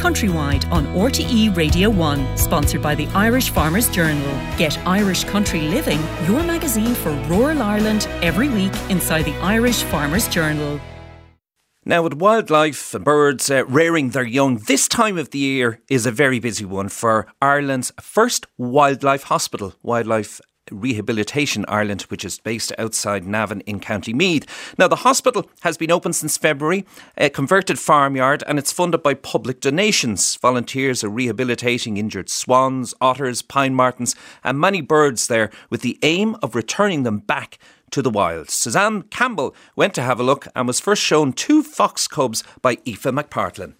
Countrywide on RTE Radio 1, sponsored by the Irish Farmers Journal. Get Irish Country Living, your magazine for rural Ireland, every week inside the Irish Farmers Journal. Now, with wildlife and birds rearing their young, this time of the year is a very busy one for Ireland's first wildlife hospital, Wildlife Rehabilitation Ireland, which is based outside Navan in County Meath. Now, the hospital has been open since February, a converted farmyard, and it's funded by public donations. Volunteers are rehabilitating injured swans, otters, pine martens and many birds there with the aim of returning them back to the wild. Suzanne Campbell went to have a look and was first shown 2 fox cubs by Aoife McPartlin.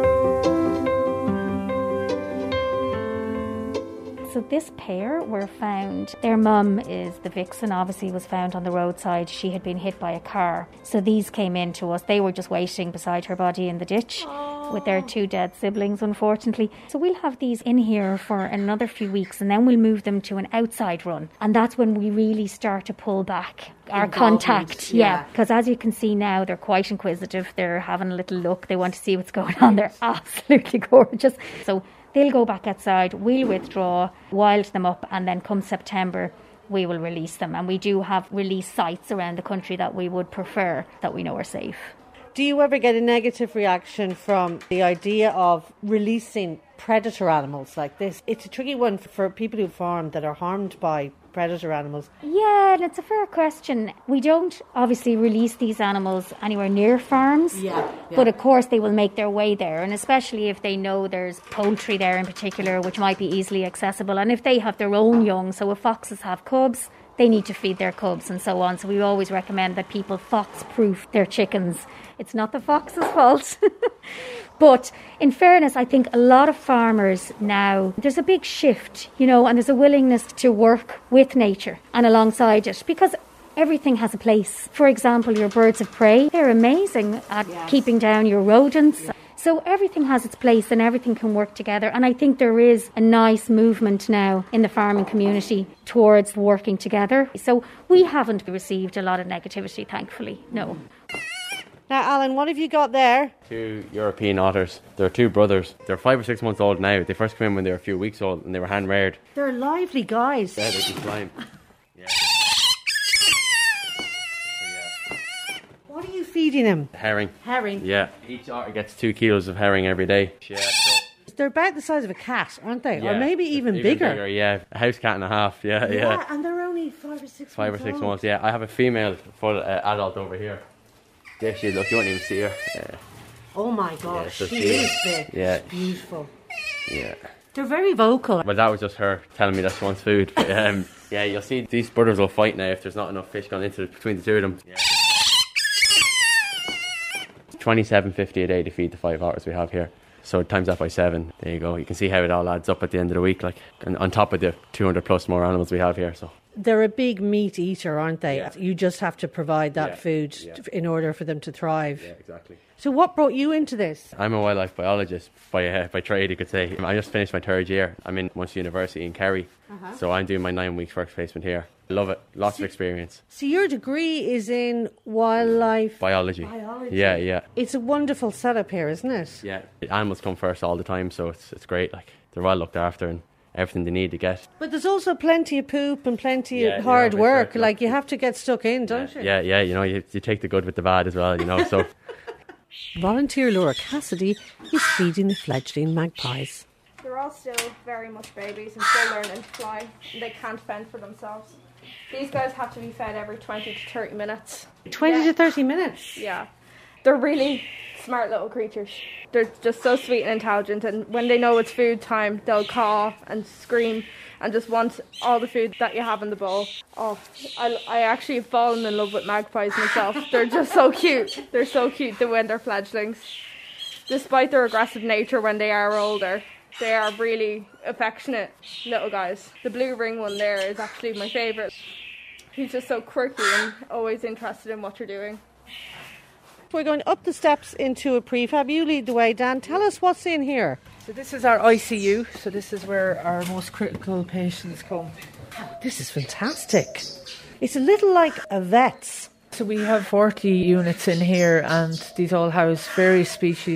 So this pair were found. Their mum is the vixen, obviously was found on the roadside. She had been hit by a car. So these came in to us. They were just waiting beside her body in the ditch with their 2 dead siblings, unfortunately. So we'll have these in here for another few weeks and then we'll move them to an outside run. And that's when we really start to pull back our contact. Yeah, because as you can see now, they're quite inquisitive. They're having a little look. They want to see what's going on. They're absolutely gorgeous. So they'll go back outside, we'll withdraw, wild them up, and then come September, we will release them. And we do have release sites around the country that we would prefer that we know are safe. Do you ever get a negative reaction from the idea of releasing predator animals like this? It's a tricky one for people who farm that are harmed by predator animals. Yeah, and it's a fair question. We don't obviously release these animals anywhere near farms, but of course they will make their way there, and especially if they know there's poultry there in particular, which might be easily accessible, and if they have their own young, so if foxes have cubs, they need to feed their cubs and so on. So we always recommend that people fox-proof their chickens. It's not the fox's fault. But in fairness, I think a lot of farmers now, there's a big shift, and there's a willingness to work with nature and alongside it, because everything has a place. For example, your birds of prey, they're amazing at keeping down your rodents. So everything has its place and everything can work together. And I think there is a nice movement now in the farming community towards working together. So we haven't received a lot of negativity, thankfully, no. Now, Alan, what have you got there? 2 European otters. They're 2 brothers. They're 5 or 6 months old now. They first came in when they were a few weeks old and they were hand reared. They're lively guys. Yeah, they can climb. Yeah. What are you feeding them? Herring. Herring? Yeah. Each otter gets 2 kilos of herring every day. Yeah. They're about the size of a cat, aren't they? Yeah. Or maybe even bigger. Yeah. A house cat and a half. Yeah. And they're only 5 or 6 months 5 or 6 old. months, yeah. I have a female full adult over here. There she is. Look, you won't even see her. Yeah. Oh my gosh, Yeah, so she she is is. big. Yeah. She's beautiful. Yeah. They're very vocal. Well, that was just her telling me that she wants food. But, yeah, you'll see these brothers will fight now if there's not enough fish going into between the 2 of them. Yeah. $27.50 a day to feed the 5 otters we have here. So times that by 7, there you go. You can see how it all adds up at the end of the week, and on top of the 200 plus more animals we have here. So They're a big meat eater, aren't they? Yeah. You just have to provide that food in order for them to thrive. yeah, exactly. So what brought you into this? I'm a wildlife biologist by trade, you could say. I just finished my 3rd year. I'm in Munster University in Kerry, so I'm doing my 9 weeks work placement here. Love it. Lots of experience. So your degree is in wildlife Biology. Yeah. It's a wonderful setup here, isn't it? Yeah. The animals come first all the time, so it's great. They're well looked after and everything they need to get. But there's also plenty of poop and plenty of hard work. sure. Like, you have to get stuck in, don't you? Yeah. You take the good with the bad as well, so... Volunteer Laura Cassidy is feeding the fledgling magpies. They're all still very much babies and still learning to fly, and they can't fend for themselves. These guys have to be fed every 20 to 30 minutes. 20 to 30 minutes? Yeah. They're really smart little creatures. They're just so sweet and intelligent, and when they know it's food time, they'll caw and scream and just want all the food that you have in the bowl. Oh, I actually have fallen in love with magpies myself. They're just so cute. They're so cute when they're fledglings. Despite their aggressive nature when they are older, they are really affectionate little guys. The blue ring one there is actually my favourite. He's just so quirky and always interested in what you're doing. We're going up the steps into a prefab. You lead the way, Dan. Tell us what's in here. So this is our ICU, so this is where our most critical patients come. This is fantastic. It's a little like a vet's. So we have 40 units in here, and these all house various species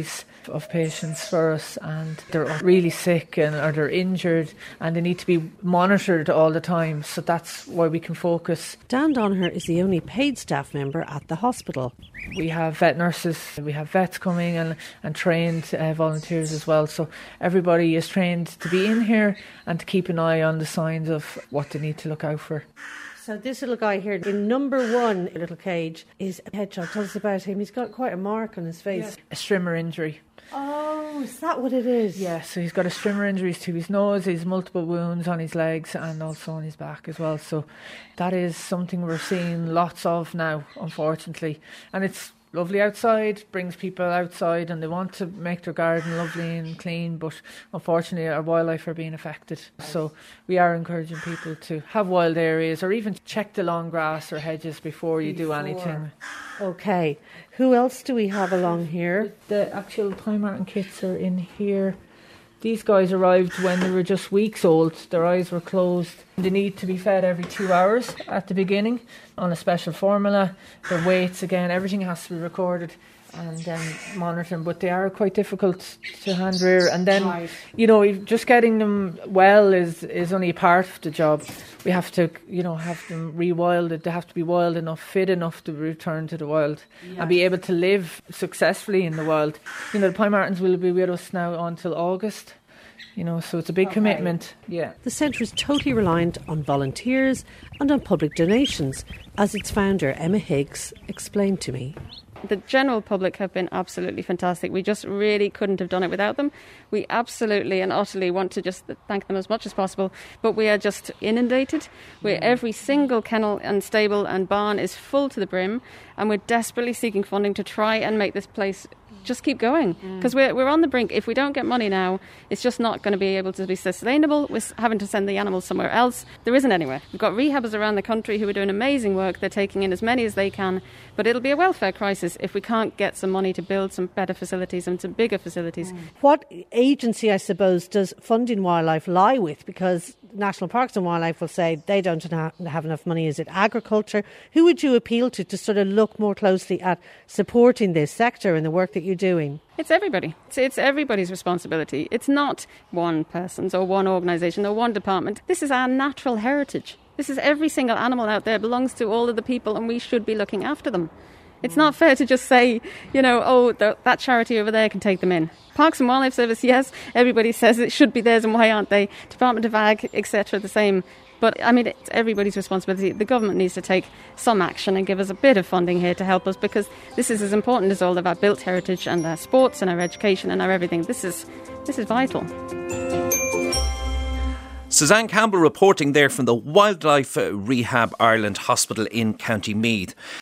of patients for us, and they're really sick or they're injured and they need to be monitored all the time. So that's why we can focus. Dan Donnelly is the only paid staff member at the hospital. We have vet nurses, we have vets coming and trained volunteers as well. So everybody is trained to be in here and to keep an eye on the signs of what they need to look out for. So this little guy here, in number 1 little cage, is a hedgehog. Tell us about him. He's got quite a mark on his face. A strimmer injury. Oh, is that what it is? Yeah, so he's got a strimmer injuries to his nose, he's multiple wounds on his legs and also on his back as well. So that is something we're seeing lots of now, unfortunately. And it's lovely outside, brings people outside and they want to make their garden lovely and clean, but unfortunately our wildlife are being affected. So we are encouraging people to have wild areas or even check the long grass or hedges before you do anything. Okay, who else do we have along here? The actual Pine Marten kits are in here. These guys arrived when they were just weeks old. Their eyes were closed. They need to be fed every 2 hours at the beginning on a special formula. Their weights, again, everything has to be recorded and monitored. But they are quite difficult to hand rear. And then, just getting them well is only part of the job. We have to, have them rewilded. They have to be wild enough, fit enough to return to the wild and be able to live successfully in the wild. The Pine Martens will be with us now until August. So it's a big commitment. Yeah. The centre is totally reliant on volunteers and on public donations, as its founder, Emma Higgs, explained to me. The general public have been absolutely fantastic. We just really couldn't have done it without them. We absolutely and utterly want to just thank them as much as possible, but we are just inundated. Every single kennel and stable and barn is full to the brim, and we're desperately seeking funding to try and make this place just keep going, because we're on the brink. If we don't get money now, it's just not going to be able to be sustainable. We're having to send the animals somewhere else. There isn't anywhere. We've got rehabbers around the country who are doing amazing work. They're taking in as many as they can, but it'll be a welfare crisis if we can't get some money to build some better facilities and some bigger facilities. What agency, I suppose, does Funding Wildlife lie with? Because National Parks and Wildlife will say they don't have enough money. Is it agriculture? Who would you appeal to sort of look more closely at supporting this sector and the work that you're doing? It's everybody. It's everybody's responsibility. It's not one person's or one organisation or one department. This is our natural heritage. This is every single animal out there belongs to all of the people, and we should be looking after them. It's not fair to just say, that charity over there can take them in. Parks and Wildlife Service, yes, everybody says it should be theirs, and why aren't they? Department of Ag, etc., the same. But, it's everybody's responsibility. The government needs to take some action and give us a bit of funding here to help us, because this is as important as all of our built heritage and our sports and our education and our everything. This is vital. Suzanne Campbell reporting there from the Wildlife Rehab Ireland Hospital in County Meath.